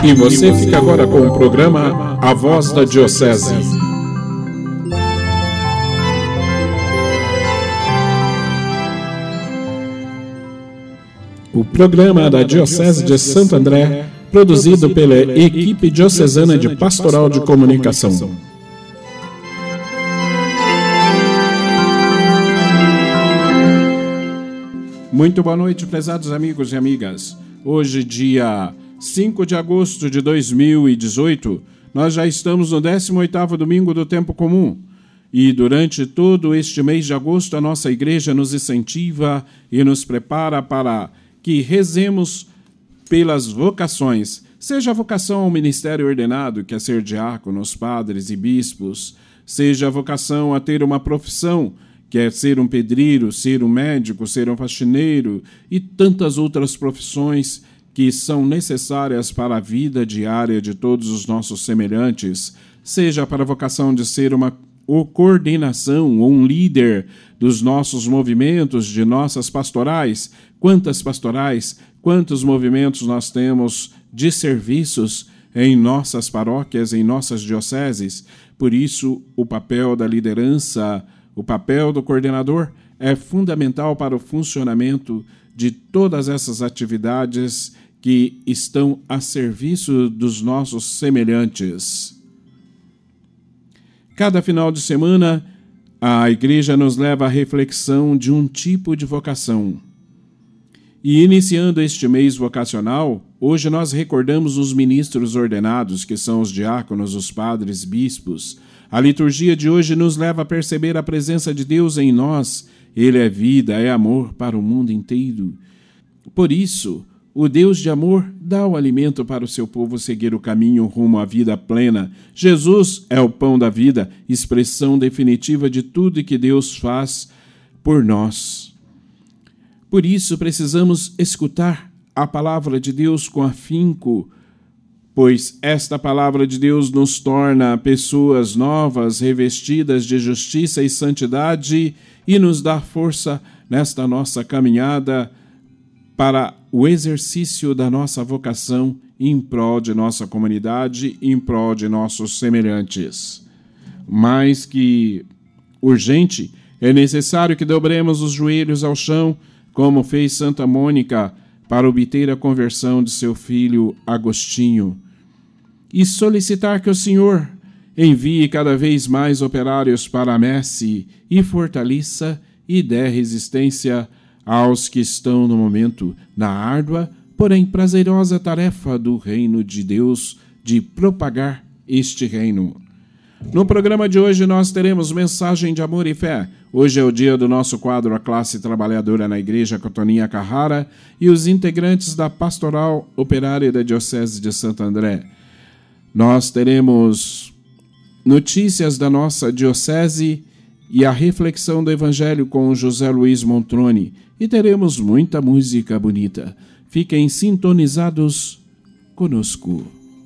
E você fica agora com o programa A Voz da Diocese. O programa da Diocese de Santo André, produzido pela equipe diocesana de Pastoral de Comunicação. Muito boa noite, prezados amigos e amigas. Hoje, dia 5 de agosto de 2018, nós já estamos no 18º domingo do tempo comum. E durante todo este mês de agosto, a nossa igreja nos incentiva e nos prepara para que rezemos pelas vocações, seja a vocação ao ministério ordenado, que é ser diáconos, padres e bispos, seja a vocação a ter uma profissão, que é ser um pedreiro, ser um médico, ser um faxineiro e tantas outras profissões que são necessárias para a vida diária de todos os nossos semelhantes, seja para a vocação de ser uma coordenação ou um líder dos nossos movimentos, de nossas pastorais. Quantas pastorais, quantos movimentos nós temos de serviços em nossas paróquias, em nossas dioceses. Por isso, o papel da liderança, o papel do coordenador é fundamental para o funcionamento de todas essas atividades que estão a serviço dos nossos semelhantes. Cada final de semana, a igreja nos leva à reflexão de um tipo de vocação. E iniciando este mês vocacional, hoje nós recordamos os ministros ordenados, que são os diáconos, os padres, bispos. A liturgia de hoje nos leva a perceber a presença de Deus em nós. Ele é vida, é amor para o mundo inteiro. Por isso, o Deus de amor dá o alimento para o seu povo seguir o caminho rumo à vida plena. Jesus é o pão da vida, expressão definitiva de tudo que Deus faz por nós. Por isso, precisamos escutar a palavra de Deus com afinco, pois esta palavra de Deus nos torna pessoas novas, revestidas de justiça e santidade e nos dá força nesta nossa caminhada para o exercício da nossa vocação em prol de nossa comunidade, em prol de nossos semelhantes. Mais que urgente, é necessário que dobremos os joelhos ao chão, como fez Santa Mônica para obter a conversão de seu filho Agostinho, e solicitar que o Senhor envie cada vez mais operários para a messe e fortaleça e dê resistência aos que estão no momento na árdua, porém prazerosa tarefa do reino de Deus de propagar este reino. No programa de hoje nós teremos mensagem de amor e fé. Hoje é o dia do nosso quadro A Classe Trabalhadora na Igreja Cotoninha Carrara e os integrantes da Pastoral Operária da Diocese de Santo André. Nós teremos notícias da nossa diocese e a reflexão do Evangelho com José Luiz Montrone. E teremos muita música bonita. Fiquem sintonizados conosco.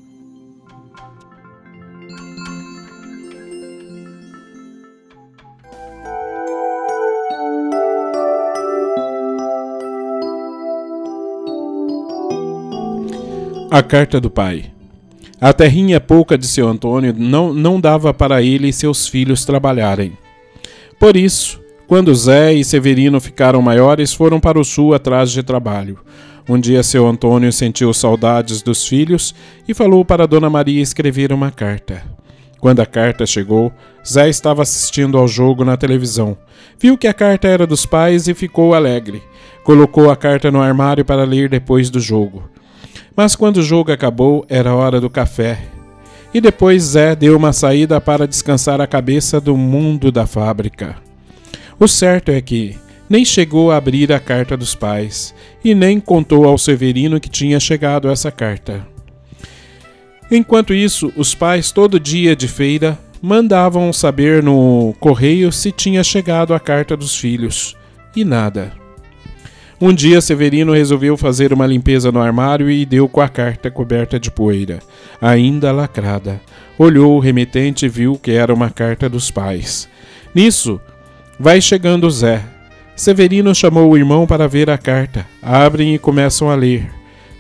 A carta do pai. A terrinha pouca de seu Antônio não dava para ele e seus filhos trabalharem. Por isso, quando Zé e Severino ficaram maiores, foram para o sul atrás de trabalho. Um dia seu Antônio sentiu saudades dos filhos e falou para Dona Maria escrever uma carta. Quando a carta chegou, Zé estava assistindo ao jogo na televisão. Viu que a carta era dos pais e ficou alegre. Colocou a carta no armário para ler depois do jogo. Mas quando o jogo acabou, era hora do café. E depois Zé deu uma saída para descansar a cabeça do mundo da fábrica. O certo é que nem chegou a abrir a carta dos pais e nem contou ao Severino que tinha chegado essa carta. Enquanto isso, os pais, todo dia de feira, mandavam saber no correio se tinha chegado a carta dos filhos. E nada. Um dia, Severino resolveu fazer uma limpeza no armário e deu com a carta coberta de poeira, ainda lacrada. Olhou o remetente e viu que era uma carta dos pais. Nisso, vai chegando Zé. Severino chamou o irmão para ver a carta. Abrem e começam a ler.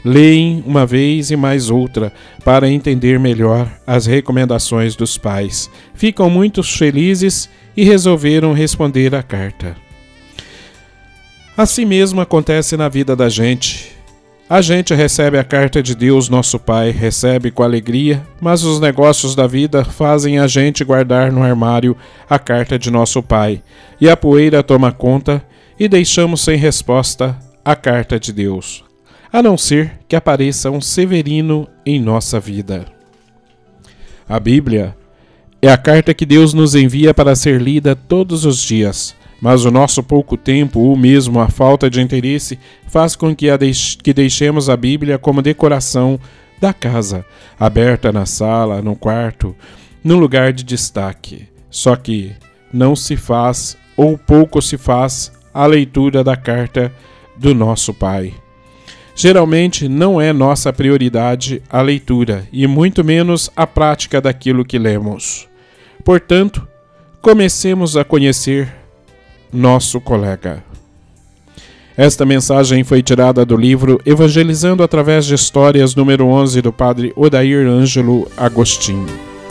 leem uma vez e mais outra para entender melhor as recomendações dos pais. Ficam muito felizes e resolveram responder a carta. Assim mesmo acontece na vida da gente. A gente recebe a carta de Deus, nosso Pai, recebe com alegria, mas os negócios da vida fazem a gente guardar no armário a carta de nosso Pai, e a poeira toma conta e deixamos sem resposta a carta de Deus, a não ser que apareça um Severino em nossa vida. A Bíblia é a carta que Deus nos envia para ser lida todos os dias, mas o nosso pouco tempo, ou mesmo a falta de interesse, faz com que deixemos a Bíblia como decoração da casa, aberta na sala, no quarto, num lugar de destaque. Só que não se faz, ou pouco se faz, a leitura da carta do nosso Pai. Geralmente não é nossa prioridade a leitura, e muito menos a prática daquilo que lemos. Portanto, comecemos a conhecer nosso colega. Esta mensagem foi tirada do livro Evangelizando através de Histórias, número 11, do padre Odair Ângelo Agostinho.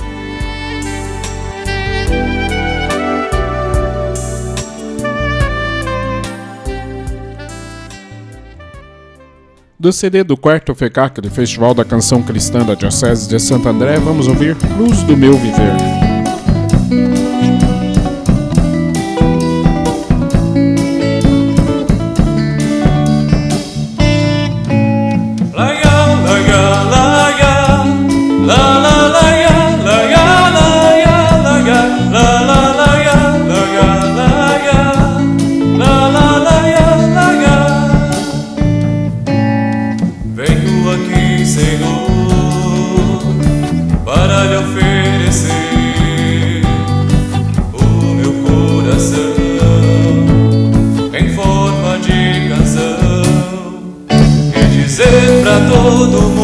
Do CD do quarto FECAC do Festival da Canção Cristã da Diocese de Santo André, vamos ouvir Luz do Meu Viver. Pra todo mundo